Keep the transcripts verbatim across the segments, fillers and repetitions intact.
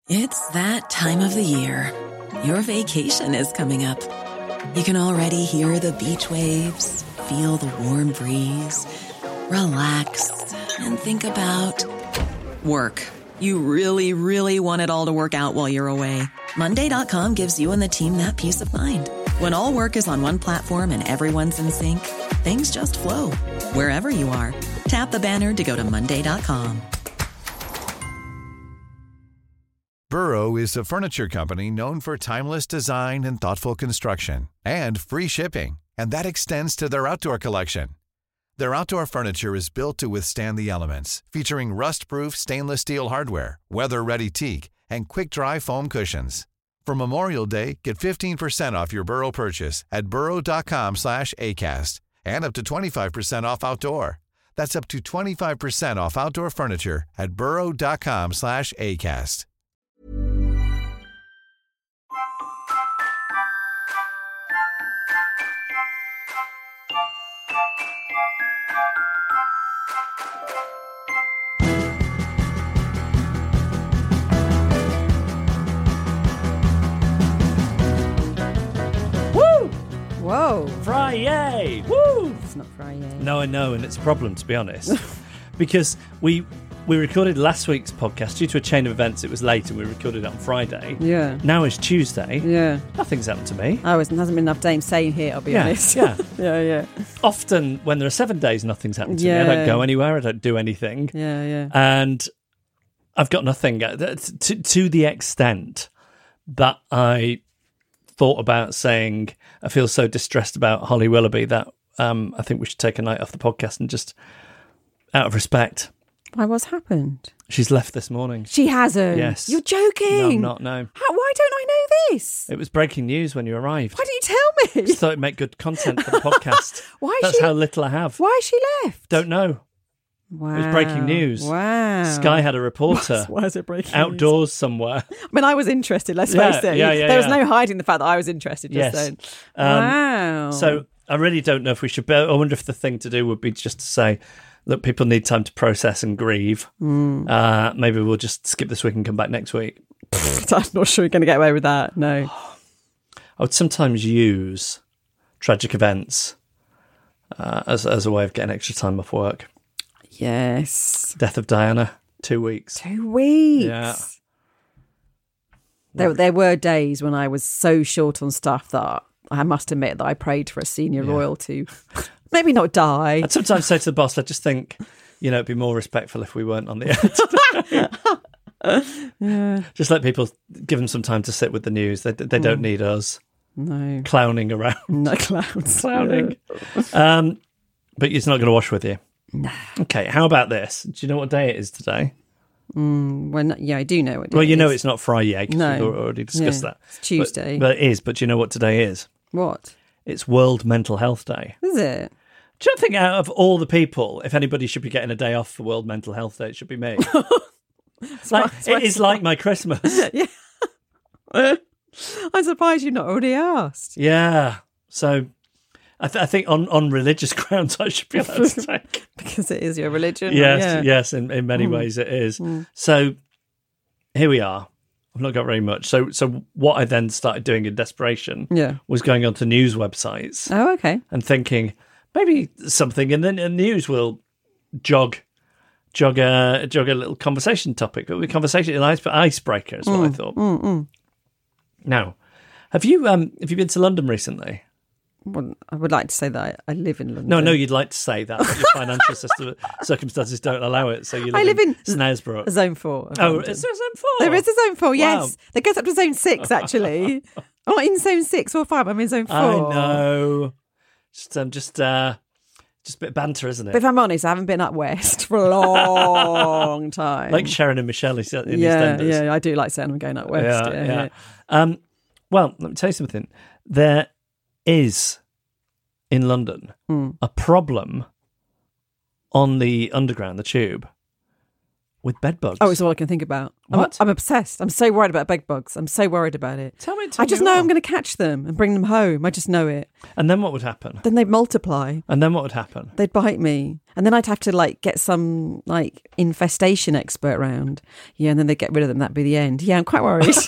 It's that time of the year. Your vacation is coming up. You can already hear the beach waves, feel the warm breeze, relax, and think about work. You really, really want it all to work out while you're away. Monday dot com gives you and the team that peace of mind. When all work is on one platform and everyone's in sync, things just flow. Wherever you are, tap the banner to go to Monday dot com. Burrow is a furniture company known for timeless design and thoughtful construction, and free shipping, and that extends to their outdoor collection. Their outdoor furniture is built to withstand the elements, featuring rust-proof stainless steel hardware, weather-ready teak, and quick-dry foam cushions. For Memorial Day, get fifteen percent off your Burrow purchase at burrow.com slash ACAST and up to twenty-five percent off outdoor. That's up to twenty-five percent off outdoor furniture at burrow.com slash ACAST. Whoa. Friday! Woo! It's not Friday. No, I know, and it's a problem, to be honest. Because we we recorded last week's podcast. Due to a chain of events, it was late, and we recorded it on Friday. Yeah. Now it's Tuesday. Yeah. Nothing's happened to me. Oh, it hasn't been enough days staying here, I'll be yeah, honest. Yeah. yeah, yeah. Often, when there are seven days, nothing's happened to yeah. me. I don't go anywhere. I don't do anything. Yeah, yeah. And I've got nothing. To, to the extent that I thought about saying I feel so distressed about Holly Willoughby that um, I think we should take a night off the podcast and just, out of respect. Why, what's happened? She's left this morning. She hasn't? Yes. You're joking? No, I'm not, no. How, why don't I know this? It was breaking news when you arrived. Why didn't you tell me? Just thought it'd make good content for the podcast. Why That's she, how little I have. Why she left? Don't know. Wow. It was breaking news. Wow. Sky had a reporter. Why is it breaking outdoors news? somewhere. I mean, I was interested, let's yeah, face it. Yeah, yeah, there was yeah. no hiding the fact that I was interested just yes. then. Um, wow. So I really don't know if we should. I wonder if the thing to do would be just to say, look, people need time to process and grieve. Mm. Uh, maybe we'll just skip this week and come back next week. I'm not sure we're going to get away with that. No. I would sometimes use tragic events uh, as as a way of getting extra time off work. Yes. Death of Diana, two weeks. Two weeks. Yeah. There, there were days when I was so short on stuff that I must admit that I prayed for a senior Yeah. royal to maybe not die. I'd sometimes say to the boss, I just think, you know, it'd be more respectful if we weren't on the air today. yeah. Just let people, give them some time to sit with the news. They they don't mm. need us no clowning around. No clowns. Clowning. um, but it's not going to wash with you. No. Okay, how about this? Do you know what day it is today? Mm, when, yeah, I do know what day Well, you it know is. it's not Friday, because No. we've already discussed Yeah, that. it's Tuesday. But, but it is, but do you know what today is? What? It's World Mental Health Day. Is it? Do you think out of all the people, if anybody should be getting a day off for World Mental Health Day, it should be me? It's like, it is like my Christmas. Yeah. I'm surprised you've not already asked. Yeah. So I, th- I think on, on religious grounds I should be allowed to take. Because it is your religion. Yes, yeah. yes, in, in many mm. ways it is. Mm. So here we are. I've not got very much. So so what I then started doing in desperation yeah. was going onto news websites. Oh, okay. And thinking, maybe something in the news will jog jog a, jog a little conversation topic. It will be conversation, an ice, icebreaker is what mm. I thought. Mm, mm. Now, have you um have you been to London recently? Well, I would like to say that I, I live in London. No, no, you'd like to say that, but your financial system, circumstances don't allow it. So you live I live in, in Snaresborough. Zone four. Oh, London. is there a zone four? There is a zone four, yes. Wow. That goes up to zone six, actually. I'm not in zone six or five, I'm in zone four. I know. Just, um, just, uh, just a bit of banter, isn't it? But if I'm honest, I haven't been up west for a long time. Like Sharon and Michelle in yeah, EastEnders. Yeah, I do like saying I'm going up west. Yeah, Yeah, yeah. yeah. Um, well, let me tell you something. There is, in London, Mm. a problem on the underground, the tube, with bed bugs. Oh, it's all I can think about. I'm, What? I'm obsessed. I'm so worried about bed bugs. I'm so worried about it. Tell me, tell I just me know more. I'm going to catch them and bring them home. I just know it. And then what would happen? Then they'd multiply. And then what would happen? They'd bite me. And then I'd have to like get some like infestation expert round. Yeah, and then they'd get rid of them. That'd be the end. Yeah, I'm quite worried.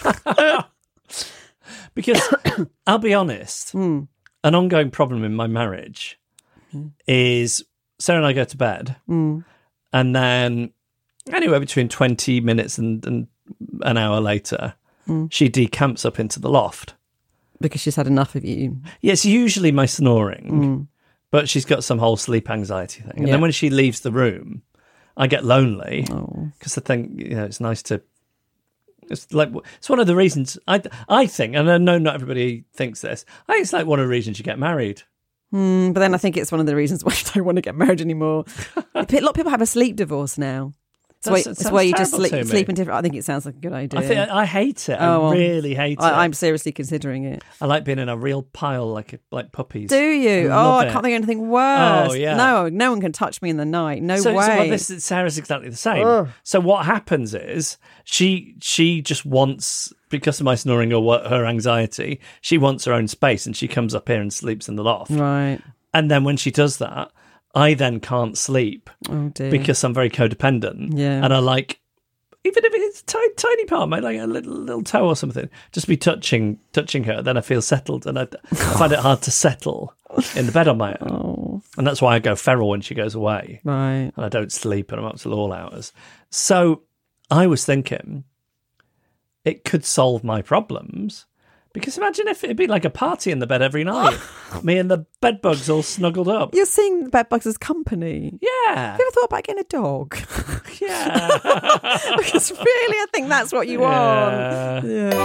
Because I'll be honest, Mm. an ongoing problem in my marriage Mm. is Sarah and I go to bed, Mm. and then anywhere between twenty minutes and, and an hour later, Mm. she decamps up into the loft. Because she's had enough of you. Yeah, it's usually my snoring, Mm. but she's got some whole sleep anxiety thing. And Yeah. then when she leaves the room, I get lonely Oh. because I think, you know, it's nice to. It's like it's one of the reasons I I think, and I know not everybody thinks this. I think it's like one of the reasons you get married. Mm, but then I think it's one of the reasons why you don't want to get married anymore. A lot of people have a sleep divorce now. So That's- wait, it it's sounds where you just terrible sleep, to me. sleep in different. I think it sounds like a good idea. I think I hate it. Oh, I well, really hate it. I, I'm seriously considering it. I like being in a real pile like a, like puppies. Do you? I Oh, love I it. can't think of anything worse. Oh, yeah. No, no one can touch me in the night. No so, way. So well, this Sarah's exactly the same. Ugh. So what happens is she she just wants, because of my snoring or what, her anxiety, she wants her own space, and she comes up here and sleeps in the loft. Right. And then when she does that, I then can't sleep Oh dear. because I'm very codependent. Yeah. And I like, even if it's a tiny, tiny part, maybe like a little little toe or something, just be touching touching her. Then I feel settled, and I, I find it hard to settle in the bed on my own. Oh. And that's why I go feral when she goes away, Right. and I don't sleep, and I'm up till all hours. So I was thinking it could solve my problems. Because imagine if it'd be like a party in the bed every night. Me and the bed bugs all snuggled up. You're seeing the bed bugs as company. Yeah. Have you ever thought about getting a dog? Yeah. Because really, I think that's what you want. Yeah.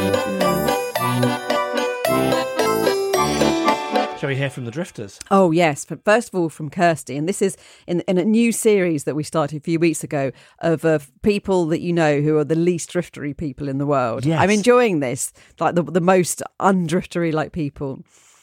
Yeah. Shall we hear from the Drifters? Oh, yes. But first of all, from Kirsty. And this is in, in a new series that we started a few weeks ago of uh, people that you know who are the least driftery people in the world. Yes. I'm enjoying this, like the, the most undriftery like people.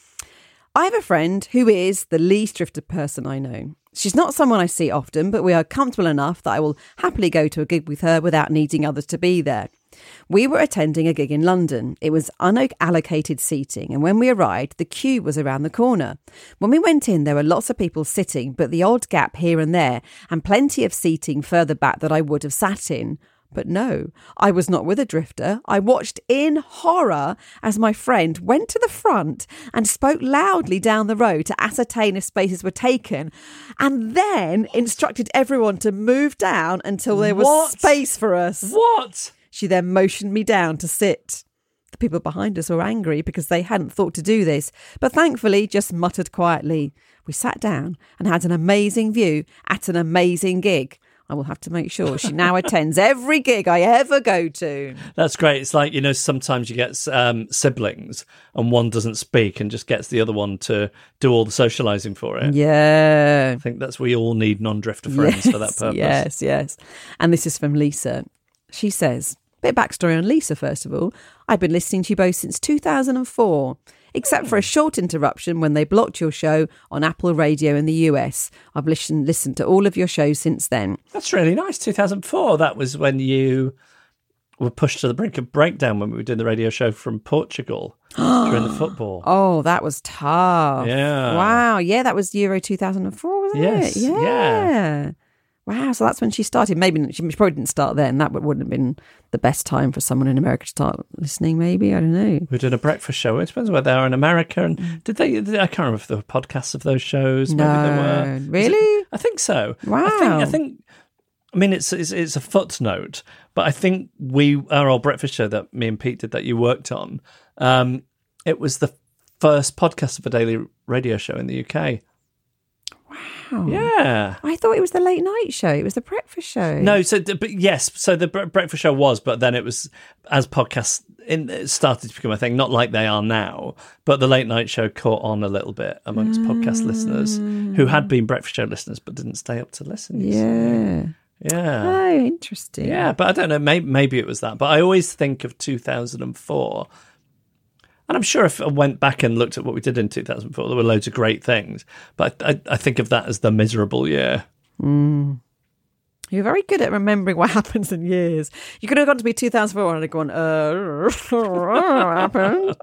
I have a friend who is the least drifted person I know. She's not someone I see often, but we are comfortable enough that I will happily go to a gig with her without needing others to be there. We were attending a gig in London. It was unallocated seating, and when we arrived, the queue was around the corner. When we went in, there were lots of people sitting, but the odd gap here and there, and plenty of seating further back that I would have sat in. But no, I was not with a drifter. I watched in horror as my friend went to the front and spoke loudly down the road to ascertain if spaces were taken, and then instructed everyone to move down until there was What? space for us. What? She then motioned me down to sit. The people behind us were angry because they hadn't thought to do this, but thankfully just muttered quietly. We sat down and had an amazing view at an amazing gig. I will have to make sure she now attends every gig I ever go to. That's great. It's like, you know, sometimes you get um, siblings and one doesn't speak and just gets the other one to do all the socialising for it. Yeah. I think that's we all need non-drifter friends for that purpose. Yes, yes. And this is from Lisa. She says, bit of backstory on Lisa, first of all. I've been listening to you both since two thousand four, except for a short interruption when they blocked your show on Apple Radio in the U S. I've listened, listened to all of your shows since then. That's really nice. two thousand four, that was when you were pushed to the brink of breakdown when we were doing the radio show from Portugal during the football. Oh, that was tough. Yeah. Wow. Yeah, that was Euro two thousand four, wasn't Yes, it? Yeah. yeah. Wow. So that's when she started. Maybe she probably didn't start then. That wouldn't have been the best time for someone in America to start listening, maybe. I don't know. We were doing a breakfast show. It depends where they are in America. And did they, I can't remember if there were podcasts of those shows. Maybe No. there were. Was Really? it- I think so. Wow. I think, I think, I mean, it's, it's it's a footnote, but I think we, our old breakfast show that me and Pete did that you worked on, um, it was the first podcast of a daily radio show in the U K. Wow. Yeah. I thought it was the late night show. It was the breakfast show. No, so but yes, so the bre- breakfast show was, but then it was as podcasts in, it started to become a thing, not like they are now. But the late night show caught on a little bit amongst podcast listeners who had been breakfast show listeners but didn't stay up to listen. you see. Yeah. Yeah. Oh, interesting. Yeah, but I don't know. Maybe, maybe it was that. But I always think of two thousand four. And I'm sure if I went back and looked at what we did in two thousand four, there were loads of great things. But I, I think of that as the miserable year. Mm. You're very good at remembering what happens in years. You could have gone to be two thousand four and I'd gone, uh, what happened?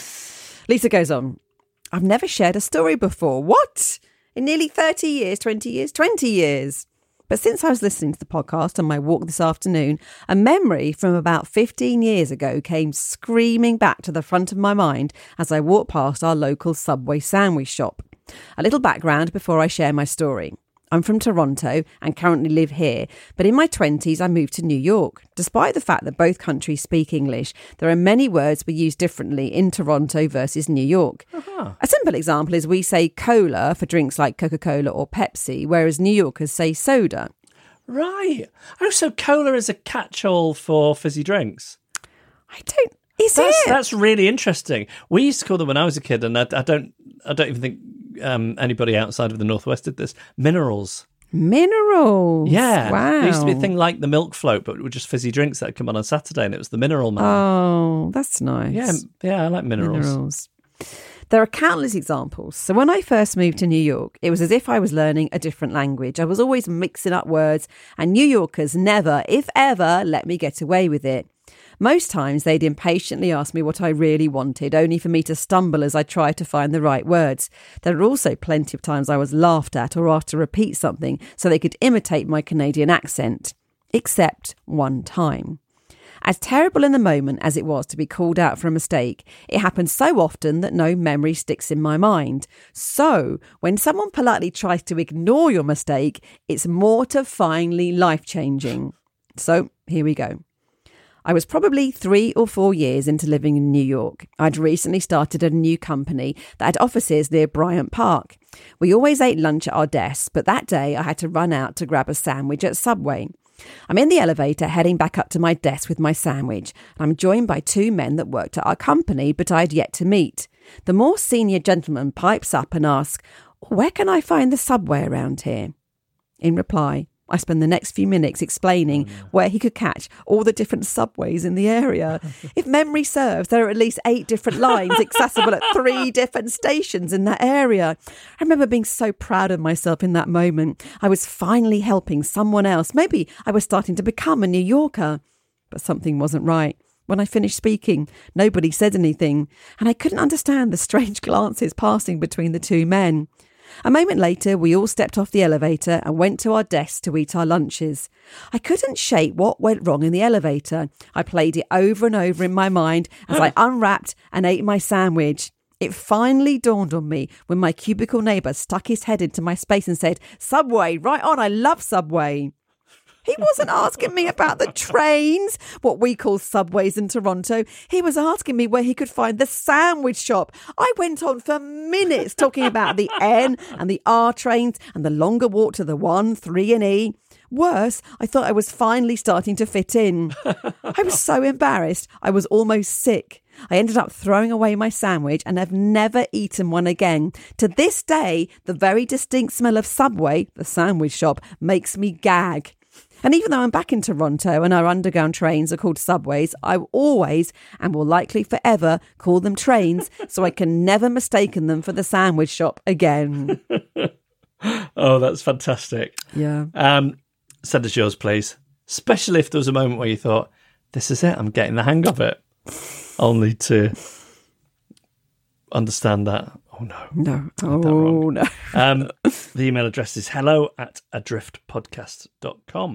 Lisa goes on, I've never shared a story before. What? In nearly thirty years, twenty years, twenty years. But since I was listening to the podcast on my walk this afternoon, a memory from about fifteen years ago came screaming back to the front of my mind as I walked past our local Subway sandwich shop. A little background before I share my story. I'm from Toronto and currently live here, but in my twenties I moved to New York. Despite the fact that both countries speak English, there are many words we use differently in Toronto versus New York. Uh-huh. A simple example is we say cola for drinks like Coca-Cola or Pepsi, whereas New Yorkers say soda. Right. Oh, so cola is a catch-all for fizzy drinks. I don't... Is that's, it? That's really interesting. We used to call them when I was a kid, and I, I don't I don't even think um, anybody outside of the Northwest did this. Minerals. Minerals? Yeah. Wow. There used to be a thing like the milk float, but it was just fizzy drinks that had come on on Saturday, and it was the Mineral Man. Oh, that's nice. Yeah, yeah, I like minerals. Minerals. There are countless examples. So when I first moved to New York, it was as if I was learning a different language. I was always mixing up words, and New Yorkers never, if ever, let me get away with it. Most times they'd impatiently ask me what I really wanted, only for me to stumble as I tried to find the right words. There were also plenty of times I was laughed at or asked to repeat something so they could imitate my Canadian accent. Except one time. As terrible in the moment as it was to be called out for a mistake, it happened so often that no memory sticks in my mind. So, when someone politely tries to ignore your mistake, it's mortifyingly life-changing. So, here we go. I was probably three or four years into living in New York. I'd recently started a new company that had offices near Bryant Park. We always ate lunch at our desks, but that day I had to run out to grab a sandwich at Subway. I'm in the elevator heading back up to my desk with my sandwich, and I'm joined by two men that worked at our company but I'd yet to meet. The more senior gentleman pipes up and asks, "Where can I find the Subway around here?" In reply, I spend the next few minutes explaining oh, no. where he could catch all the different subways in the area. If memory serves, there are at least eight different lines accessible at three different stations in that area. I remember being so proud of myself in that moment. I was finally helping someone else. Maybe I was starting to become a New Yorker. But something wasn't right. When I finished speaking, nobody said anything, and I couldn't understand the strange glances passing between the two men. A moment later, we all stepped off the elevator and went to our desks to eat our lunches. I couldn't shake what went wrong in the elevator. I played it over and over in my mind as I unwrapped and ate my sandwich. It finally dawned on me when my cubicle neighbour stuck his head into my space and said, "Subway, right on, I love Subway." He wasn't asking me about the trains, what we call subways in Toronto. He was asking me where he could find the sandwich shop. I went on for minutes talking about the N and the R trains and the longer walk to the one, three and E. Worse, I thought I was finally starting to fit in. I was so embarrassed, I was almost sick. I ended up throwing away my sandwich and have never eaten one again. To this day, the very distinct smell of Subway, the sandwich shop, makes me gag. And even though I'm back in Toronto and our underground trains are called subways, I always and will likely forever call them trains so I can never mistaken them for the sandwich shop again. Oh, that's fantastic. Yeah. Um, send us yours, please. Especially if there was a moment where you thought, this is it, I'm getting the hang of it. Only to understand that. Oh, no. No. Oh, no. um, the email address is hello at adriftpodcast dot com.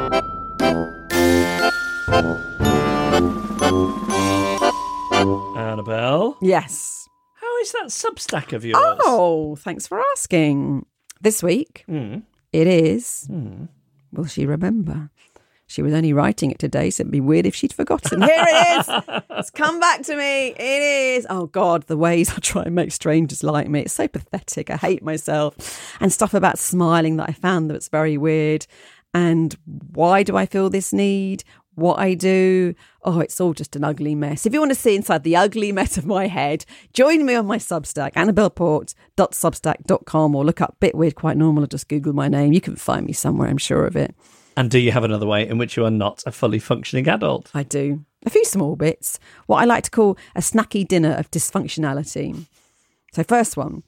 Annabelle? Yes. How is that Substack of yours? Oh, thanks for asking. This week, mm. it is, mm. will she remember? She was only writing it today, so it'd be weird if she'd forgotten. Here it is. It's come back to me. It is. Oh, God, the ways I try and make strangers like me. It's so pathetic. I hate myself. And stuff about smiling that I found that's very weird. And why do I feel this need? What I do? Oh, it's all just an ugly mess. If you want to see inside the ugly mess of my head, join me on my Substack, annabelle port dot substack dot com, or look up Bit Weird Quite Normal or just Google my name. You can find me somewhere, I'm sure of it. And do you have another way in which you are not a fully functioning adult? I do. A few small bits. What I like to call a snacky dinner of dysfunctionality. So first one,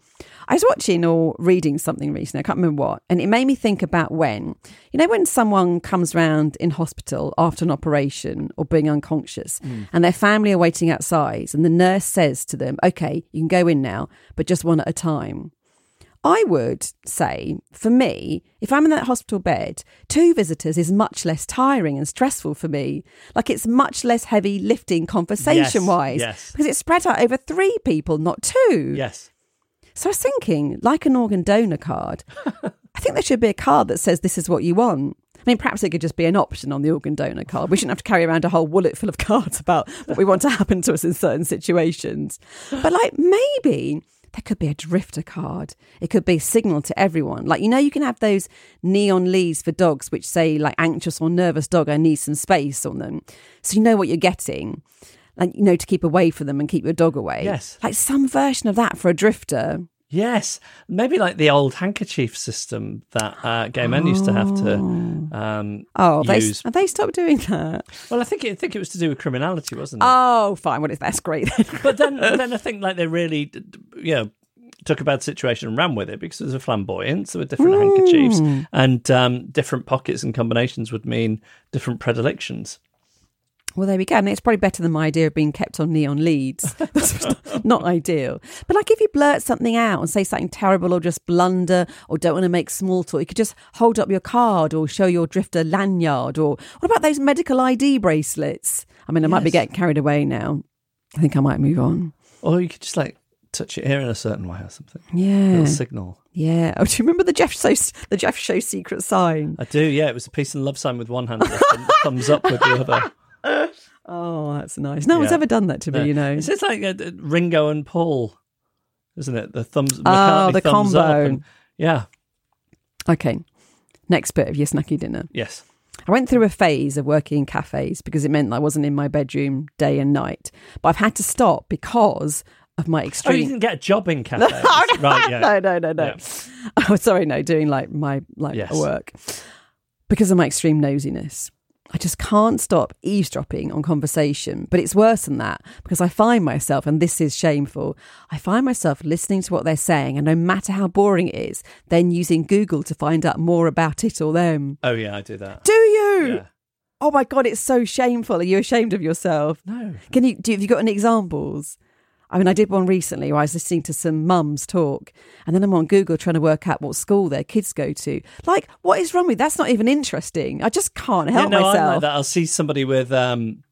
I was watching or reading something recently, I can't remember what, and it made me think about when, you know, when someone comes round in hospital after an operation or being unconscious mm. and their family are waiting outside and the nurse says to them, okay, you can go in now, but just one at a time. I would say, for me, if I'm in that hospital bed, two visitors is much less tiring and stressful for me. Like it's much less heavy lifting conversation-wise. Yes, yes. Because it's spread out over three people, not two. Yes. So I was thinking, like an organ donor card, I think there should be a card that says this is what you want. I mean, perhaps it could just be an option on the organ donor card. We shouldn't have to carry around a whole wallet full of cards about what we want to happen to us in certain situations. But like maybe there could be a drifter card. It could be a signal to everyone. Like, you know, you can have those neon leaves for dogs which say like anxious or nervous dog, I need some space on them. So you know what you're getting. And, you know, to keep away from them and keep your dog away. Yes. Like some version of that for a drifter. Yes. Maybe like the old handkerchief system that uh, gay men oh. used to have to um, oh, use. They, have they stopped doing that? Well, I think it, I think it was to do with criminality, wasn't it? Oh, fine. Well, that's great then. But then, then I think like they really, you know, took a bad situation and ran with it because it was a flamboyant. So with different mm. handkerchiefs and um, different pockets and combinations would mean different predilections. Well, there we go. And it's probably better than my idea of being kept on neon leads. That's not ideal. But like if you blurt something out and say something terrible or just blunder or don't want to make small talk, you could just hold up your card or show your drifter lanyard. Or what about those medical I D bracelets? I mean, I yes. might be getting carried away now. I think I might move on. Or you could just like touch your ear in a certain way or something. Yeah. A little signal. Yeah. Oh, do you remember the Jeff Show, the Jeff Show secret sign? I do, yeah. It was a peace and love sign with one hand and thumbs up with the other. Oh, that's nice. No yeah. one's ever done that to me, no. you know. It's just like uh, Ringo and Paul, isn't it? The thumbs. Oh, McCartney the thumbs combo. Up and, yeah. Okay. Next bit of your snacky dinner. Yes. I went through a phase of working in cafes because it meant I wasn't in my bedroom day and night. But I've had to stop because of my extreme... Oh, you didn't get a job in cafes? no, no, right, yeah. no, no, no, no. Yeah. Oh, sorry, no, doing like my like yes. work. Because of my extreme nosiness. I just can't stop eavesdropping on conversation. But it's worse than that because I find myself, and this is shameful, I find myself listening to what they're saying, and no matter how boring it is, then using Google to find out more about it or them. Oh, yeah, I do that. Do you? Yeah. Oh, my God, it's so shameful. Are you ashamed of yourself? No. Can you, do, have you got any examples? I mean, I did one recently where I was listening to some mums talk, and then I'm on Google trying to work out what school their kids go to. Like, what is wrong with that's not even interesting. I just can't help yeah, no, myself. I'm like that. I'll see somebody with, um,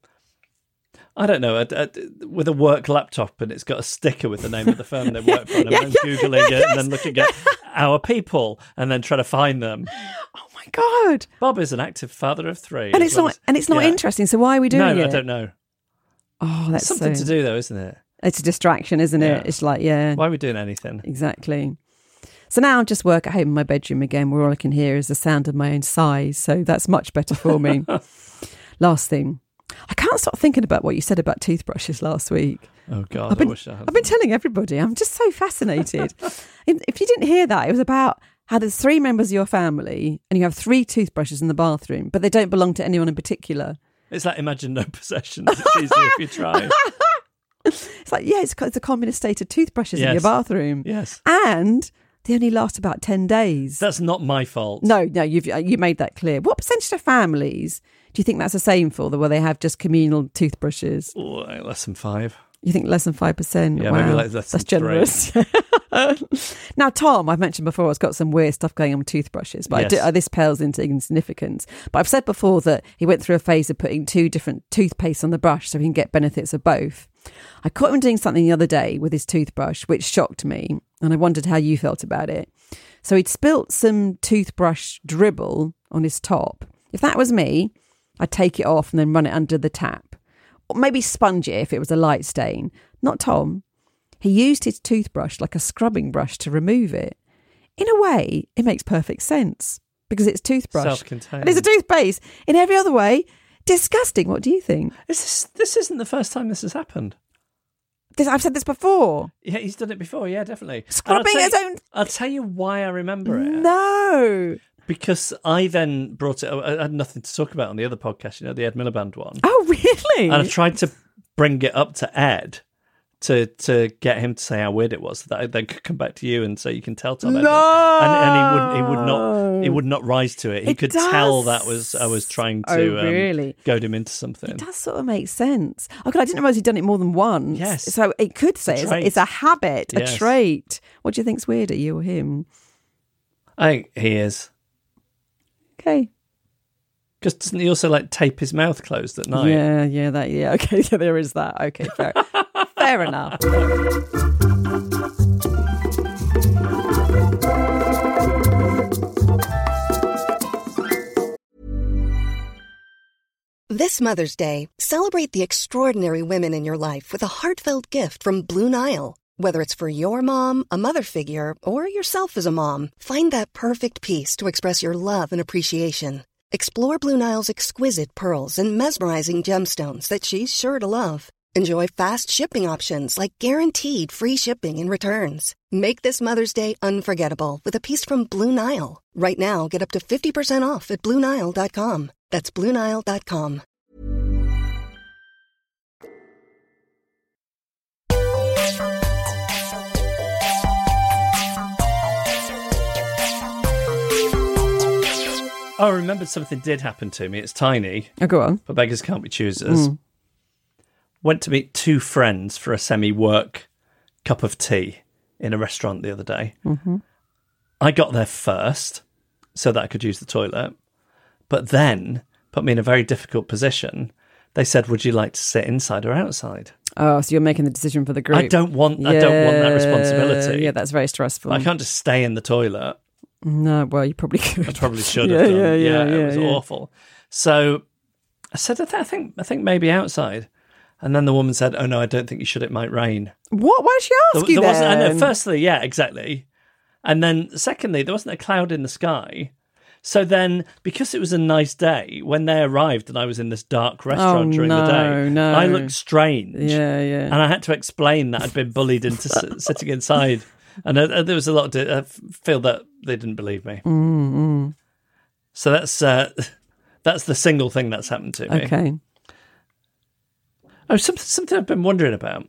I don't know, a, a, with a work laptop, and it's got a sticker with the name of the firm they work for, and yeah, I'm yeah, Googling yeah, it yes. and then looking at our people and then trying to find them. Oh my God. Bob is an active father of three. And it's well not as, and it's not yeah. interesting, so why are we doing no, it? I don't know. Oh, that's it's something so... to do though, isn't it? It's a distraction, isn't yeah. it? It's like, yeah. Why are we doing anything? Exactly. So now I just work at home in my bedroom again, where all I can hear is the sound of my own sighs. So that's much better for me. Last thing. I can't stop thinking about what you said about toothbrushes last week. Oh, God, I've been, I wish I had. I've been telling everybody. I'm just so fascinated. If you didn't hear that, it was about how there's three members of your family and you have three toothbrushes in the bathroom, but they don't belong to anyone in particular. It's like imagine no possessions. It's easier if you try. It's like, yeah, it's, it's a common estate of toothbrushes yes. in your bathroom. Yes. And they only last about ten days. That's not my fault. No, no, you've you made that clear. What percentage of families do you think that's the same for, where they have just communal toothbrushes? Oh, less than five. You think less than five percent? Yeah, wow. maybe like less That's than generous. Now, Tom, I've mentioned before, has got some weird stuff going on with toothbrushes, but yes. I do, uh, this pales into insignificance. But I've said before that he went through a phase of putting two different toothpastes on the brush so he can get benefits of both. I caught him doing something the other day with his toothbrush, which shocked me, and I wondered how you felt about it. So he'd spilt some toothbrush dribble on his top. If that was me, I'd take it off and then run it under the tap. Or maybe sponge it if it was a light stain. Not Tom. He used his toothbrush like a scrubbing brush to remove it. In a way, it makes perfect sense because it's toothbrush. Self-contained. And it's a toothpaste. In every other way, disgusting. What do you think? Is this, this isn't the first time this has happened. This, I've said this before. Yeah, he's done it before. Yeah, definitely. Scrubbing his own... I'll tell you why I remember it. No. Because I then brought it... I had nothing to talk about on the other podcast, you know, the Ed Miliband one. Oh, really? And I tried to bring it up to Ed to to get him to say how weird it was, that I then could come back to you and say you can tell Tom. No, and, and he wouldn't. He would not. He would not rise to it. He It could does. tell that was I was trying Oh, to really? um, goad him into something. It does sort of make sense. Okay, I didn't realise he'd done it more than once. Yes. So it could say A it's, trait. it's a habit, Yes. a trait. What do you think's weirder, you or him? I think he is. Okay. Because doesn't he also like tape his mouth closed at night? Yeah, yeah, that. Yeah, okay. Yeah, there is that. Okay, fair, fair enough. This Mother's Day, celebrate the extraordinary women in your life with a heartfelt gift from Blue Nile. Whether it's for your mom, a mother figure, or yourself as a mom, find that perfect piece to express your love and appreciation. Explore Blue Nile's exquisite pearls and mesmerizing gemstones that she's sure to love. Enjoy fast shipping options like guaranteed free shipping and returns. Make this Mother's Day unforgettable with a piece from Blue Nile. Right now, get up to fifty percent off at Blue Nile dot com. That's Blue Nile dot com. Oh, I remembered something did happen to me. It's tiny, Oh, go on. but beggars can't be choosers. Went to meet two friends for a semi-work cup of tea in a restaurant the other day. Mm-hmm. I got there first so that I could use the toilet, but then put me in a very difficult position. They said, would you like to sit inside or outside? Oh, so you're making the decision for the group. I don't want I don't want that Yeah, responsibility. Yeah, that's very stressful. I can't just stay in the toilet. No, well, you probably could. I probably should Yeah, have done. yeah, yeah, it yeah, was yeah. awful. So I said, I, th- I think I think maybe outside. And then the woman said, oh, no, I don't think you should. It might rain. What? Why did she ask There, you there wasn't, I know, then? firstly, yeah, exactly. And then secondly, there wasn't a cloud in the sky. So then, because it was a nice day, when they arrived and I was in this dark restaurant Oh, during no, the day, no. I looked strange. Yeah, yeah. And I had to explain that I'd been bullied into s- sitting inside. And uh, there was a lot of, di- I feel that they didn't believe me. Mm-hmm. So that's uh, that's the single thing that's happened to me. Okay. Oh, something, something I've been wondering about.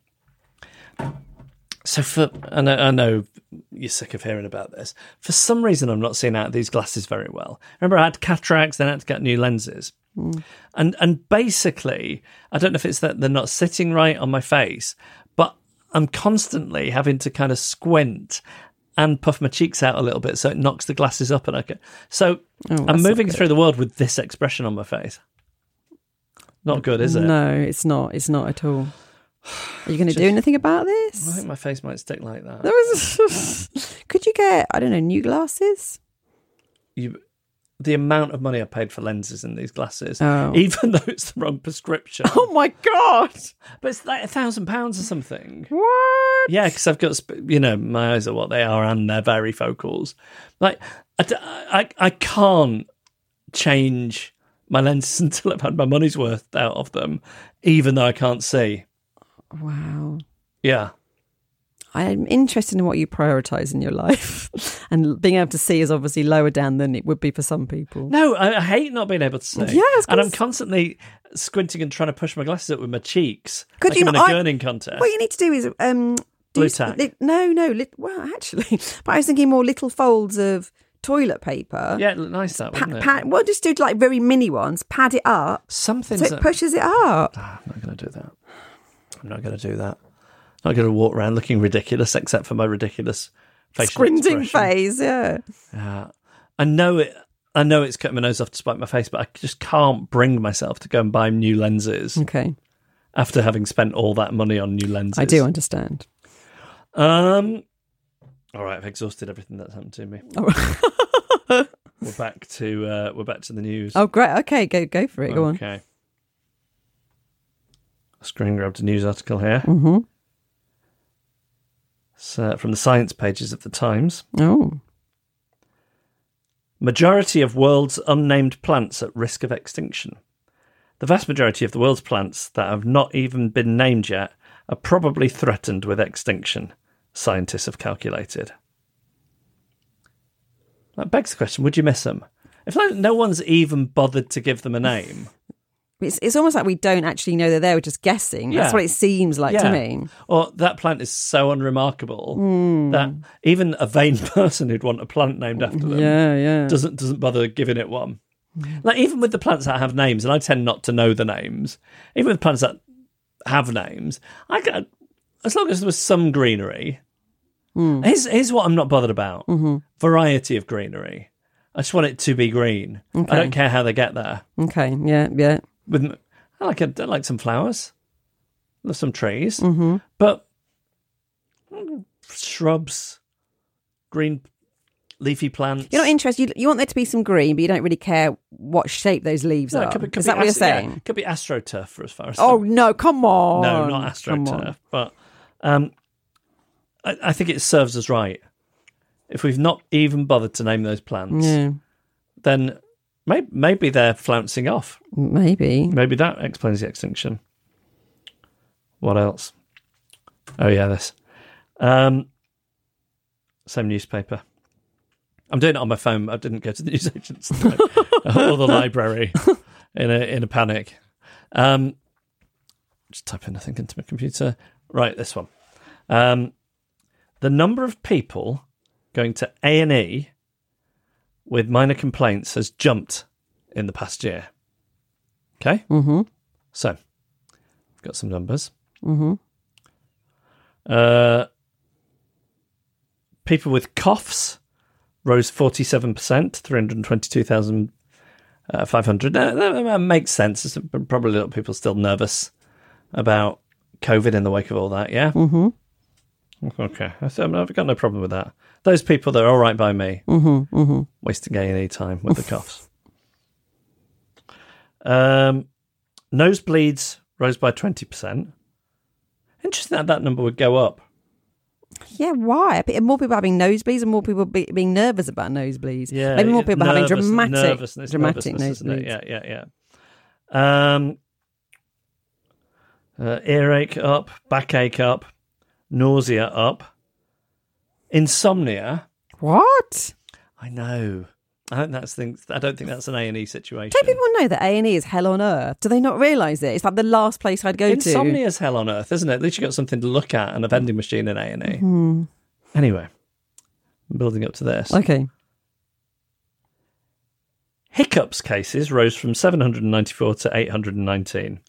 So for, I know, I know you're sick of hearing about this. For some reason, I'm not seeing out of these glasses very well. Remember, I had cataracts, then I had to get new lenses. Mm. And and basically, I don't know if it's that they're not sitting right on my face, but I'm constantly having to kind of squint and puff my cheeks out a little bit so it knocks the glasses up. And I can, so Oh, I'm that's not moving good. through the world with this expression on my face. Not good, is it? No, it's not. It's not at all. Are you going to do anything about I this? think my face might stick like that. There was. Could you get, I don't know, new glasses? You, the amount of money I paid for lenses in these glasses, Oh. even though it's the wrong prescription. Oh my god! But it's like a thousand pounds or something. What? Yeah, because I've got, sp- you know, my eyes are what they are and they're varifocals. Like, I, d- I, I can't change my lenses until I've had my money's worth out of them, even though I can't see. Wow. Yeah. I'm interested in what you prioritise in your life. And being able to see is obviously lower down than it would be for some people. No, I, I hate not being able to see. Yeah, it's and I'm 'cause- constantly squinting and trying to push my glasses up with my cheeks. Could like you I'm in not- a I- gurning contest. What you need to do is um, do Blue s- tack. li- no, no. Lit- well, actually, but I was thinking more little folds of toilet paper. Yeah, it looked nice that, Pa- wouldn't it? pad, well, just do like very mini ones. Pad it up Something's so it pushes it up. Ah, I'm not going to do that. I'm not going to do that. I'm not going to walk around looking ridiculous, except for my ridiculous facial Squinting expression. phase, yeah. Yeah, I know it. I know it's cutting my nose off to spite my face, but I just can't bring myself to go and buy new lenses Okay, after having spent all that money on new lenses. I do understand. Um. All right, I've exhausted everything that's happened to me. Oh, We're back to uh, we're back to the news. oh great. Okay, go go for it. Go on. Okay. I screen grabbed a news article here. Mm-hmm. It's uh, from the science pages of the Times. Oh, Majority of world's unnamed plants at risk of extinction. The vast majority of the world's plants that have not even been named yet are probably threatened with extinction, scientists have calculated. That begs the question, would you miss them? If like, no one's even bothered to give them a name, It's, it's almost like we don't actually know they're there, we're just guessing. That's Yeah. what it seems like Yeah. to me. Or that plant is so unremarkable Hmm. that even a vain person who'd want a plant named after them Yeah, yeah. doesn't doesn't bother giving it one. Like even with the plants that have names, and I tend not to know the names, even with plants that have names, I can, as long as there was some greenery. Mm. Here's, here's what I'm not bothered about: Mm-hmm. variety of greenery. I just want it to be green. Okay. I don't care how they get there. Okay, yeah, yeah. With I like a, I like some flowers, love some trees, Mm-hmm. but shrubs, green leafy plants. You're not interested. You, you want there to be some green, but you don't really care what shape those leaves No, are. it could be, could Is be that what you're ast- yeah, saying? it could be astroturf for as far as. Oh no! Come on. No, not Come on. astroturf. But um, I, I think it serves us right. If we've not even bothered to name those plants, Yeah, then maybe, maybe they're flouncing off. maybe. Maybe that explains the extinction. What else? Oh yeah, this. Um, same newspaper. I'm doing it on my phone. I didn't go to the newsagents today, or the library in a in a panic. Um, just typing nothing into my computer. Right, this one. Um, the number of people going to A and E with minor complaints has jumped in the past year. Okay? Mm-hmm. So, I've got some numbers. Mm-hmm. Uh, people with coughs rose forty-seven percent, three hundred twenty-two thousand five hundred. Uh, that, that makes sense. There's probably a lot of people still nervous about COVID in the wake of all that, yeah? Mm-hmm. Okay, so I've got no problem with that. Those people, they're all right by me. Mm-hmm. Mm-hmm. Wasting A and E time with the coughs. Um, nosebleeds rose by twenty percent. Interesting that that number would go up. Yeah, why? More people having nosebleeds and more people be, being nervous about nosebleeds. Yeah, Maybe more people having nervous- dramatic, nervousness, dramatic nervousness, isn't it? nosebleeds. Yeah, yeah, yeah. Um, uh, earache up, backache up, nausea up, insomnia. What? I know. I don't. That's things. I don't think that's an A and E situation. Don't people know that A and E is hell on earth? Do they not realise it? It's like the last place I'd go Insomnia to. is hell on earth, isn't it? At least you got something to look at and a vending machine in A and E. Hmm. Anyway, I'm building up to this. Okay. Hiccups cases rose from seven hundred ninety-four to eight hundred nineteen.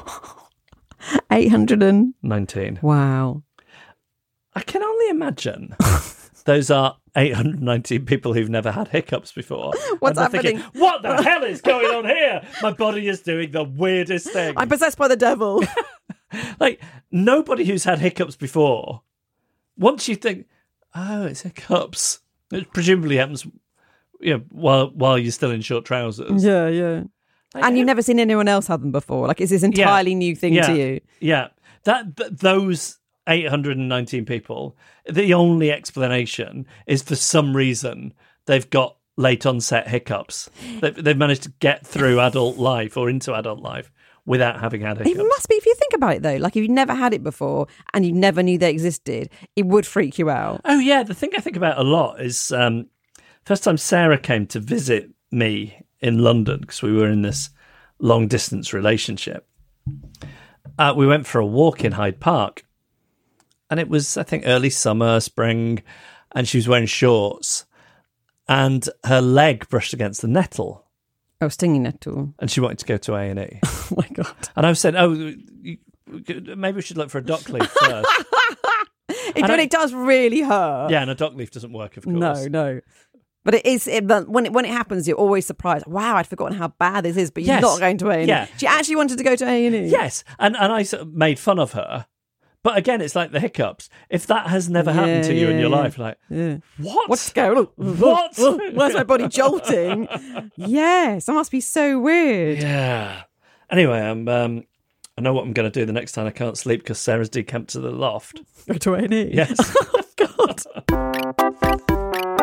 eight hundred and... nineteen. Wow. I can only imagine those are eight hundred nineteen people who've never had hiccups before. What's And they're happening? Thinking, what the hell is going on here? My body is doing the weirdest thing. I'm possessed by the devil. Like, nobody who's had hiccups before, once you think, oh, it's hiccups, it presumably happens you know, while while you're still in short trousers. yeah, yeah. Like, And you've never seen anyone else have them before. Like, it's this entirely new thing yeah, to you. Yeah. That th- Those eight hundred nineteen people, the only explanation is for some reason they've got late onset hiccups. They've, they've managed to get through adult life or into adult life without having had hiccups. It must be, if you think about it, though. Like, if you've never had it before and you never knew they existed, it would freak you out. Oh, yeah. The thing I think about a lot is um, first time Sarah came to visit me in London, because we were in this long distance relationship. Uh, we went for a walk in Hyde Park. And it was, I think, early summer, spring, and she was wearing shorts. And her leg brushed against the nettle. Oh, stinging nettle. And she wanted to go to A and E. Oh, my God. And I said, oh, you, maybe we should look for a dock leaf first. It, when it does really hurt. Yeah, and a dock leaf doesn't work, of course. No, no. But it is, it, but when it, when it happens, you're always surprised. Wow, I'd forgotten how bad this is, but you're Yes. not going to A and E. Yeah. She actually wanted to go to A and E. Yes, and, and I sort of made fun of her. But again, it's like the hiccups. If that has never happened Yeah, to you in yeah, your yeah. life, like, Yeah. what? What's going on? What? Where's my body jolting? Yes, that must be so weird. Yeah. Anyway, I'm, um, I know what I'm going to do the next time I can't sleep because Sarah's decamped to the loft. Go to A and E. Yes. Oh, God.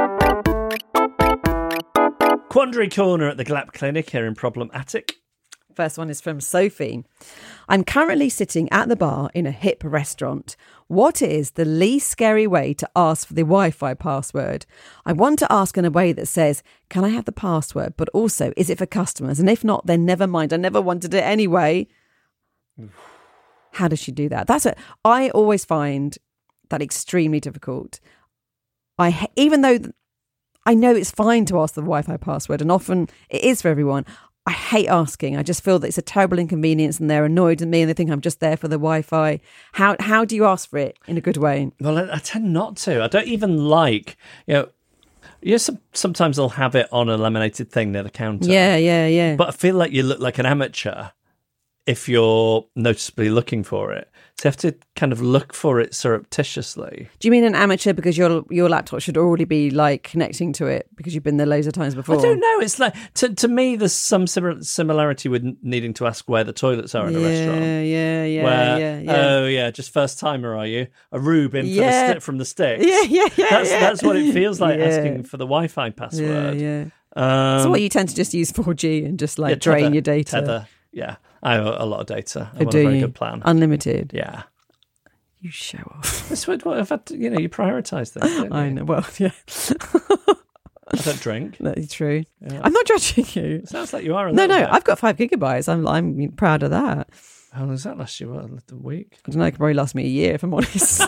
Quandary Corner at the Glap Clinic here in Problem Attic. First one is from Sophie. I'm currently sitting at the bar in a hip restaurant. What is the least scary way to ask for the Wi-Fi password? I want to ask in a way that says, can I have the password? But also, is it for customers? And if not, then never mind. I never wanted it anyway. How does she do that? That's it. I always find that extremely difficult. I even though I know it's fine to ask the Wi-Fi password, and often it is for everyone, I hate asking. I just feel that it's a terrible inconvenience, and they're annoyed at me, and they think I'm just there for the Wi-Fi. How how do you ask for it in a good way? Well, I, I tend not to. I don't even like, you know, you some, sometimes they'll have it on a laminated thing near the counter. Yeah, yeah, yeah. But I feel like you look like an amateur if you're noticeably looking for it. So you have to kind of look for it surreptitiously. Do you mean an amateur because your your laptop should already be like connecting to it because you've been there loads of times before? I don't know. It's like, to to me, there's some sim- similarity with needing to ask where the toilets are in yeah, a restaurant. Yeah, yeah, where, yeah, yeah. Oh, yeah, just first timer, are you? A rube in for Yeah. the sti- from the sticks. Yeah, yeah, yeah. That's, yeah. that's what it feels like Yeah. asking for the Wi-Fi password. Yeah, yeah. Um, So what, you tend to just use four G and just like yeah, drain tether, your data? Tether. Yeah, I have a lot of data. I Oh, want do a very you? good plan. Unlimited. Yeah. You show off. That's what, what I've had to, you know, you prioritise things. Don't I you? know. Well, yeah. I don't drink. That is true. Yeah. I'm not judging you. It sounds like you are a No, little no. bit. I've got five gigabytes. I'm I'm proud of that. How long does that last you? What, a week? I don't know. It could probably last me a year if I'm honest.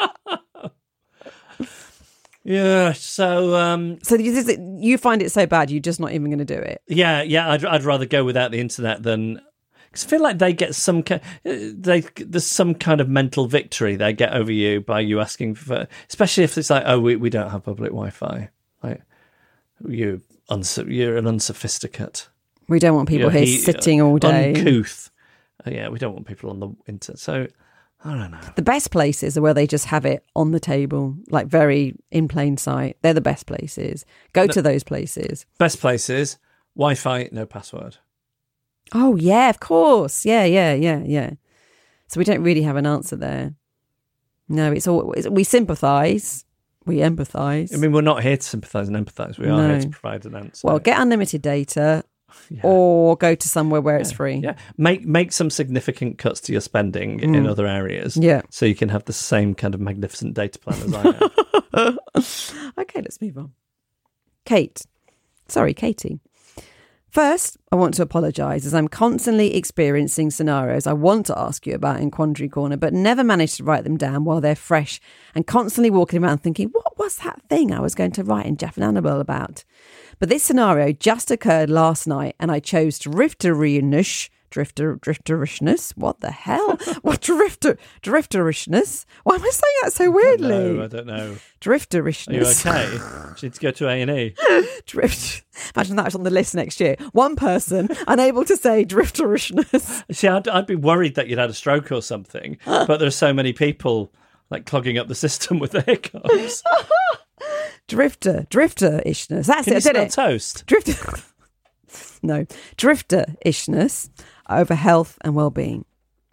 Yeah, so... Um, So you just- you find it so bad, you're just not even going to do it. yeah, yeah, I'd, I'd rather go without the internet than... Because I feel like they get some kind... They, there's some kind of mental victory they get over you by you asking for... Especially if it's like, oh, we, we don't have public Wi-Fi. Like, you, uns- you're an unsophisticate. We don't want people You're here he- sitting all day. Uncouth. Uh, yeah, we don't want people on the internet. So, I don't know. The best places are where they just have it on the table, like very in plain sight. They're the best places. Go to those places. Best places, Wi-Fi, no password. Oh, yeah, of course. Yeah, yeah, yeah, yeah. So we don't really have an answer there. No, it's all, it's, we sympathise. We empathise. I mean, we're not here to sympathise and empathise. We are No. here to provide an answer. Well, get unlimited data Yeah. or go to somewhere where it's free. Yeah, make make some significant cuts to your spending Mm. in other areas. Yeah. So you can have the same kind of magnificent data plan as I have. Okay, let's move on. Kate. Sorry, Katie. First, I want to apologise as I'm constantly experiencing scenarios I want to ask you about in Quandary Corner, but never manage to write them down while they're fresh and constantly walking around thinking, what was that thing I was going to write in Jeff and Annabelle about? But this scenario just occurred last night and I chose drifterinish, drifter, drifterishness. What the hell? What drifter, drifterishness? Why am I saying that so weirdly? No, I don't know. Are you Drifterishness. okay? Do you need to go to A and E? Drift. Imagine that's on the list next year. One person unable to say drifterishness. See, I'd, I'd be worried that you'd had a stroke or something, but there are so many people like clogging up the system with the hiccups. Drifter, drifter-ishness. That's Can it. you I did smell it. toast? Drifter. No, drifter-ishness over health and well-being.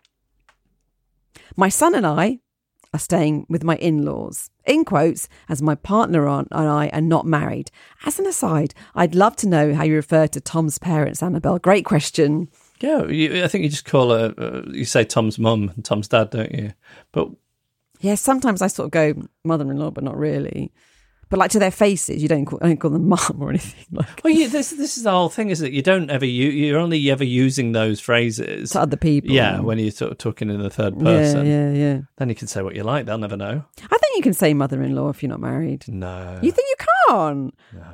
My son and I are staying with my in-laws, in quotes, as my partner and I are not married. As an aside, I'd love to know how you refer to Tom's parents, Annabelle. Great question. Yeah, you, I think you just call her, uh, you say Tom's mum and Tom's dad, don't you? But Yeah, sometimes I sort of go mother-in-law, but not really. But like to their faces, you don't call, I don't call them mum or anything like well, yeah, this this is the whole thing, is that you don't ever you you're only ever using those phrases to other people. Yeah, when you're sort of talking in the third person. Yeah, yeah, yeah. Then you can say what you like. They'll never know. I think you can say mother-in-law if you're not married. No, You think you can't?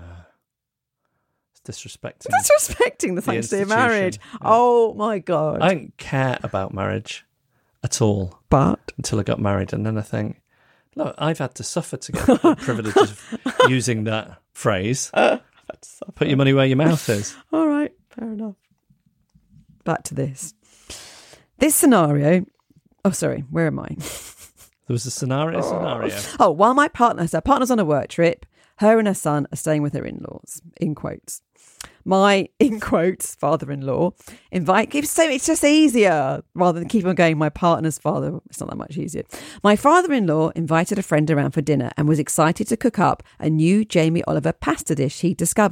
it's disrespecting. Disrespecting the fact that you're married. institution. Oh my God. I don't care about marriage at all but until I got married, and then I think, look, I've had to suffer to get the privilege of using that phrase. Put your money where your mouth is. all right, fair enough. Back to this. This scenario. Oh, sorry. Where am I? There was a scenario. Scenario. Oh, while my partner, so partner's on a work trip, her and her son are staying with her in-laws, in quotes. My, in quotes, father-in-law invite, it's, so, it's just easier rather than keep on going, my partner's father. It's not that much easier. My father-in-law invited a friend around for dinner and was excited to cook up a new Jamie Oliver pasta dish he discovered.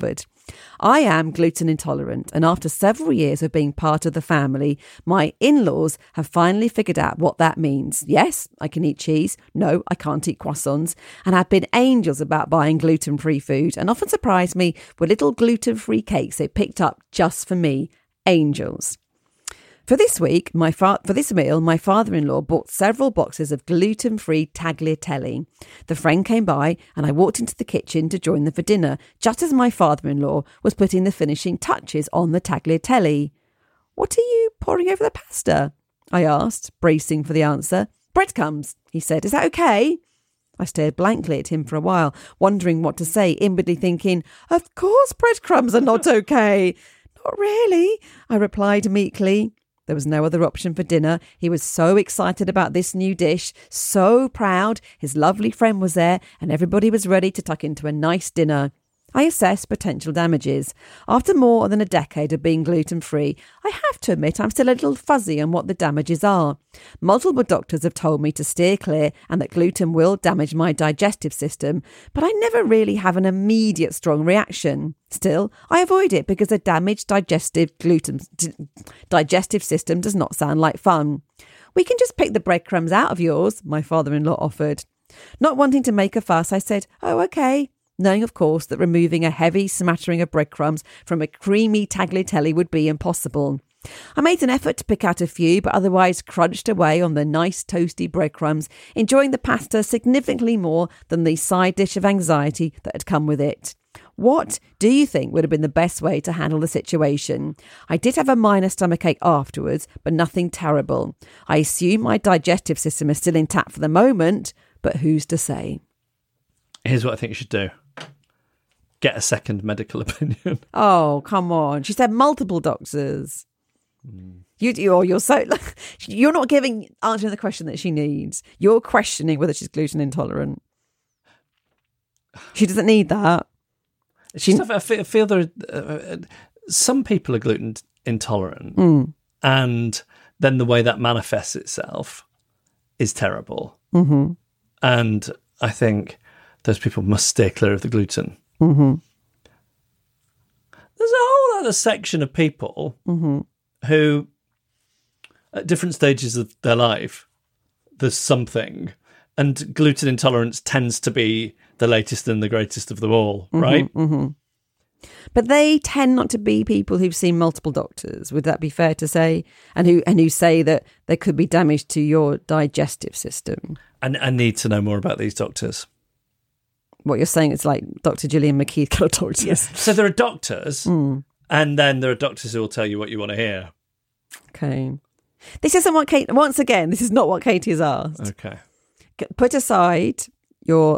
I am gluten intolerant, and after several years of being part of the family, my in-laws have finally figured out what that means. Yes, I can eat cheese. No, I can't eat croissants, and have been angels about buying gluten-free food and often surprised me with little gluten-free cakes they picked up just for me. Angels. For this week, my fa- for this meal, my father-in-law bought several boxes of gluten-free tagliatelle. The friend came by and I walked into the kitchen to join them for dinner, just as my father-in-law was putting the finishing touches on the tagliatelle. "What are you pouring over the pasta?" I asked, bracing for the answer. "Breadcrumbs," he said. "Is that okay?" I stared blankly at him for a while, wondering what to say, inwardly thinking, of course breadcrumbs are not okay. "Not really," I replied meekly. There was no other option for dinner. He was so excited about this new dish, so proud. His lovely friend was there and everybody was ready to tuck into a nice dinner. I assessed potential damages. After more than a decade of being gluten-free, I have to admit I'm still a little fuzzy on what the damages are. Multiple doctors have told me to steer clear and that gluten will damage my digestive system, but I never really have an immediate strong reaction. Still, I avoid it because a damaged digestive gluten d- digestive system does not sound like fun. "We can just pick the breadcrumbs out of yours," my father-in-law offered. Not wanting to make a fuss, I said, "Oh, okay," knowing, of course, that removing a heavy smattering of breadcrumbs from a creamy tagliatelle would be impossible. I made an effort to pick out a few, but otherwise crunched away on the nice toasty breadcrumbs, enjoying the pasta significantly more than the side dish of anxiety that had come with it. What do you think would have been the best way to handle the situation? I did have a minor stomachache afterwards, but nothing terrible. I assume my digestive system is still intact for the moment, but who's to say? Here's what I think you should do. Get a second medical opinion. Oh, come on. She said multiple doctors. Mm. You, you're, you're so you're not giving answering the question that she needs. You're questioning whether she's gluten intolerant. She doesn't need that. She, I feel, I feel there are, uh, some people are gluten intolerant, mm. and then the way that manifests itself is terrible. Mm-hmm. And I think those people must steer clear of the gluten. Mm-hmm. There's a whole other section of people mm-hmm. who, at different stages of their life, there's something, and gluten intolerance tends to be the latest and the greatest of them all, mm-hmm, right? Mm-hmm. But they tend not to be people who've seen multiple doctors. Would that be fair to say? And who and who say that there could be damage to your digestive system. And I need to know more about these doctors. What you're saying is like Doctor Gillian McKeith kind of doctors. Yes. So there are doctors, mm. and then there are doctors who will tell you what you want to hear. Okay. This isn't what Kate. Once again, this is not what Katie has asked. Okay. Put aside your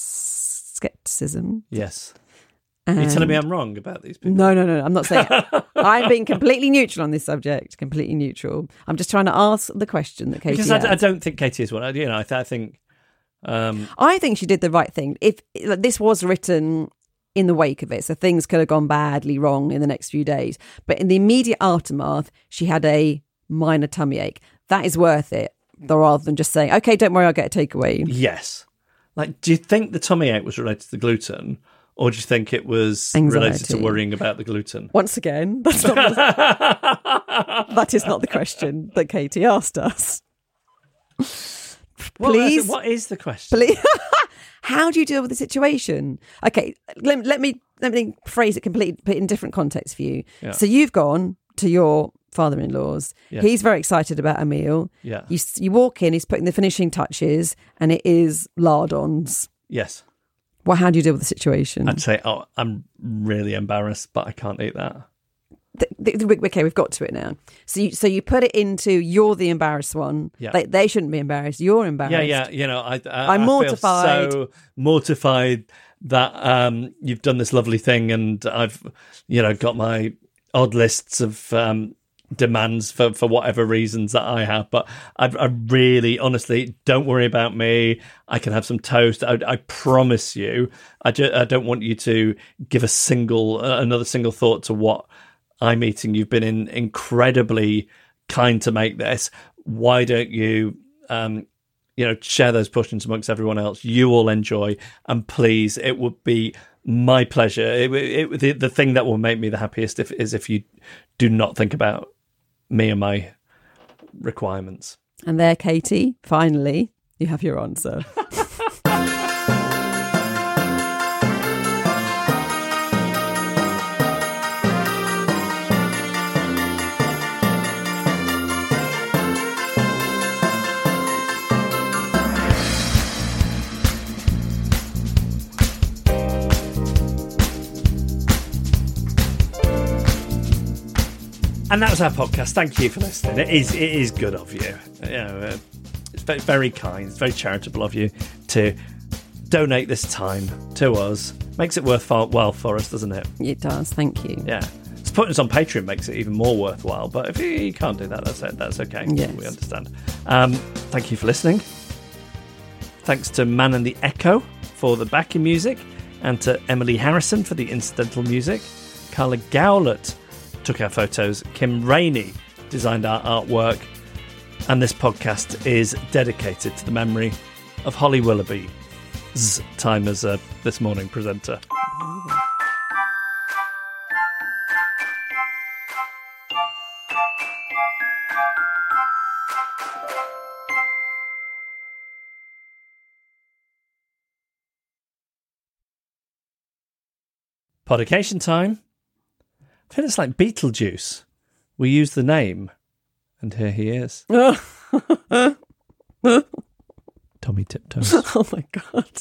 skepticism. Yes. And... You're telling me I'm wrong about these people? No, no, no. I'm not saying. I'm being completely neutral on this subject. Completely neutral. I'm just trying to ask the question that Katie because has. I, I don't think Katie is one. I, you know, I, th- I think. Um... I think she did the right thing. If like, this was written in the wake of it, so things could have gone badly wrong in the next few days. But in the immediate aftermath, she had a minor tummy ache. That is worth it, rather than just saying, "Okay, don't worry, I'll get a takeaway." Yes. Like, do you think the tummy ache was related to the gluten? Or do you think it was Anxiety. Related to worrying about the gluten? Once again, that's not the, that is not the question that Katie asked us. Please, what is the question? Please, how do you deal with the situation? Okay, let, let me let me phrase it completely, put it in different context for you. Yeah. So you've gone to your father-in-law's. Yes. He's very excited about a meal. Yeah. You you walk in, he's putting the finishing touches, and it is lardons. Yes. Well, how do you deal with the situation? I'd say, oh, I'm really embarrassed, but I can't eat that. The, the, the, okay, we've got to it now. So you, so you put it into you're the embarrassed one. Yeah. They, they shouldn't be embarrassed. You're embarrassed. Yeah, yeah. You know, I, I, I'm I mortified. feel so mortified that um, you've done this lovely thing, and I've, you know, got my odd lists of um, demands for, for whatever reasons that I have. But I, I really, honestly, don't worry about me. I can have some toast. I, I promise you. I, ju- I don't want you to give a single, uh, another single thought to what I'm eating. You've been in, incredibly kind to make this. Why don't you, um, you know, share those portions amongst everyone else. You all enjoy, and please, it would be my pleasure. It, it, the, the thing that will make me the happiest if, is if you do not think about me and my requirements. And there, Katie, finally, you have your answer. And that was our podcast. Thank you for listening. It is it is good of you. You know, uh, it's very, very kind. It's very charitable of you to donate this time to us. Makes it worthwhile for us, doesn't it? It does. Thank you. Yeah. So putting us on Patreon makes it even more worthwhile. But if you, you can't do that, that's that's okay. Yes. We understand. Um, thank you for listening. Thanks to Man and the Echo for the backing music, and to Emily Harrison for the incidental music. Carla Gowlett took our photos. Kim Rainey designed our artwork. And this podcast is dedicated to the memory of Holly Willoughby's time as a This Morning presenter. Podication time. I feel it's like Beetlejuice. We use the name, and here he is. Tommy Tiptoes. Oh my God.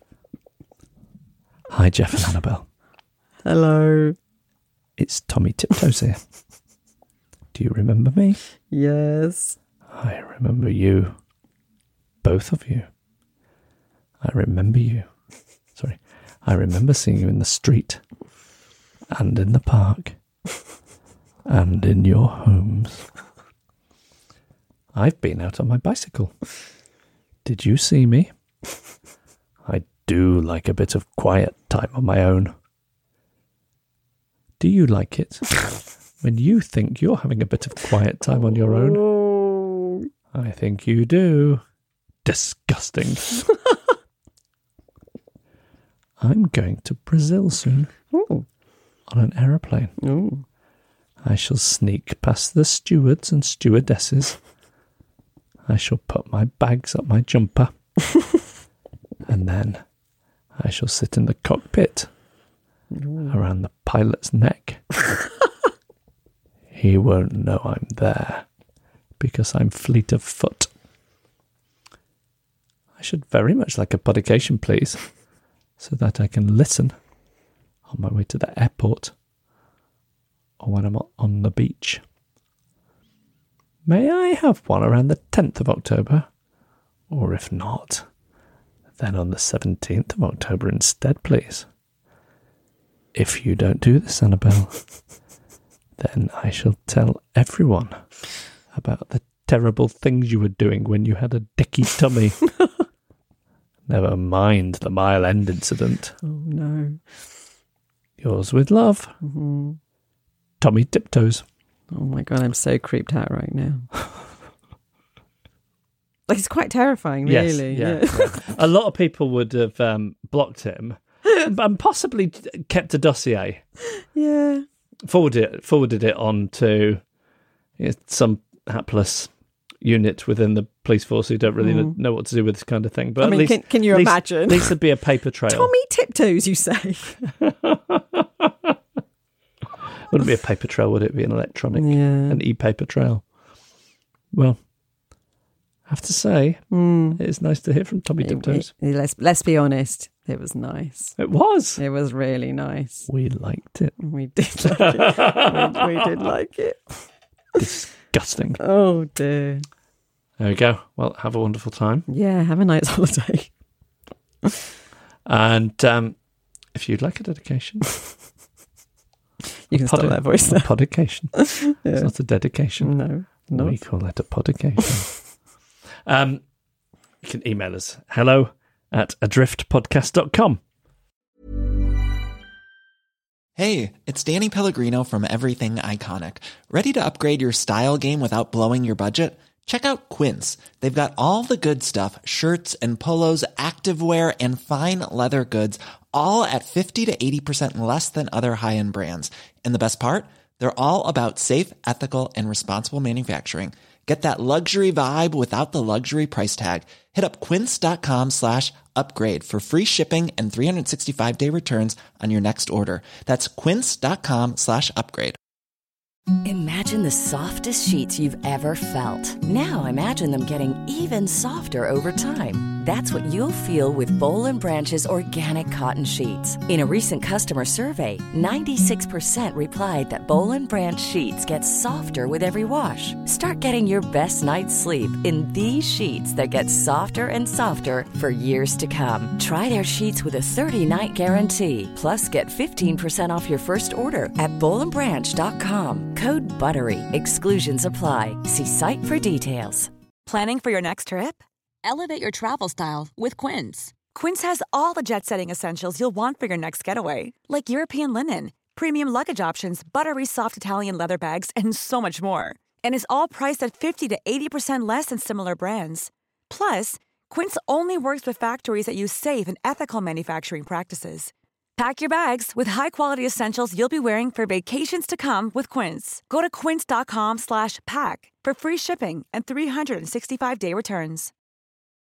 Hi, Jeff and Annabelle. Hello. It's Tommy Tiptoes here. Do you remember me? Yes. I remember you. Both of you. I remember you. Sorry. I remember seeing you in the street, and in the park, and in your homes. I've been out on my bicycle. Did you see me? I do like a bit of quiet time on my own. Do you like it when you think you're having a bit of quiet time on your own? Oh. I think you do. Disgusting. I'm going to Brazil soon. Oh. On an aeroplane. Oh. I shall sneak past the stewards and stewardesses. I shall put my bags up my jumper. And then I shall sit in the cockpit Ooh. Around the pilot's neck. He won't know I'm there because I'm fleet of foot. I should very much like a podication, please, so that I can listen on my way to the airport or when I'm on the beach. May I have one around the tenth of October? Or if not, then on the seventeenth of October instead, please. If you don't do this, Annabelle, then I shall tell everyone about the terrible things you were doing when you had a dicky tummy. Never mind the Mile End incident. Oh, no. Yours with love, mm-hmm. Tommy Tiptoes. Oh, my God, I'm so creeped out right now. Like, it's quite terrifying, really. Yes, yeah, yeah. Yeah. A lot of people would have um, blocked him and possibly kept a dossier. Yeah. Forwarded, forwarded it on to you know, some hapless unit within the police force who don't really mm. know what to do with this kind of thing. But I mean, at least, can, can you at least, imagine? At least there'd be a paper trail. Tommy Tiptoes, you say? Wouldn't be a paper trail, would it? Be an electronic, yeah. an e-paper trail. Well, I have to say, mm. it's nice to hear from Tommy Tiptoes. It, it, let's, let's be honest, it was nice. It was. It was really nice. We liked it. We did like it. we, we did like it. Disgusting. Oh, dear. There we go. Well, have a wonderful time. Yeah, have a nice holiday. And um, if you'd like a dedication... You can stop that voice now. A podication. Yeah. It's not a dedication. No, not. We call it a podication. um, you can email us. Hello at adrift podcast dot com. Hey, it's Danny Pellegrino from Everything Iconic. Ready to upgrade your style game without blowing your budget? Check out Quince. They've got all the good stuff, shirts and polos, activewear, and fine leather goods, all at fifty to eighty percent less than other high-end brands. And the best part? They're all about safe, ethical, and responsible manufacturing. Get that luxury vibe without the luxury price tag. Hit up quince.com slash upgrade for free shipping and three sixty-five day returns on your next order. That's quince.com slash upgrade. Imagine the softest sheets you've ever felt. Now imagine them getting even softer over time. That's what you'll feel with Boll and Branch's organic cotton sheets. In a recent customer survey, ninety-six percent replied that Boll and Branch sheets get softer with every wash. Start getting your best night's sleep in these sheets that get softer and softer for years to come. Try their sheets with a thirty-night guarantee. Plus, get fifteen percent off your first order at boll and branch dot com. Code BUTTERY. Exclusions apply. See site for details. Planning for your next trip? Elevate your travel style with Quince. Quince has all the jet-setting essentials you'll want for your next getaway, like European linen, premium luggage options, buttery soft Italian leather bags, and so much more. And is all priced at fifty to eighty percent less than similar brands. Plus, Quince only works with factories that use safe and ethical manufacturing practices. Pack your bags with high-quality essentials you'll be wearing for vacations to come with Quince. Go to quince.com slash pack for free shipping and three sixty-five day returns.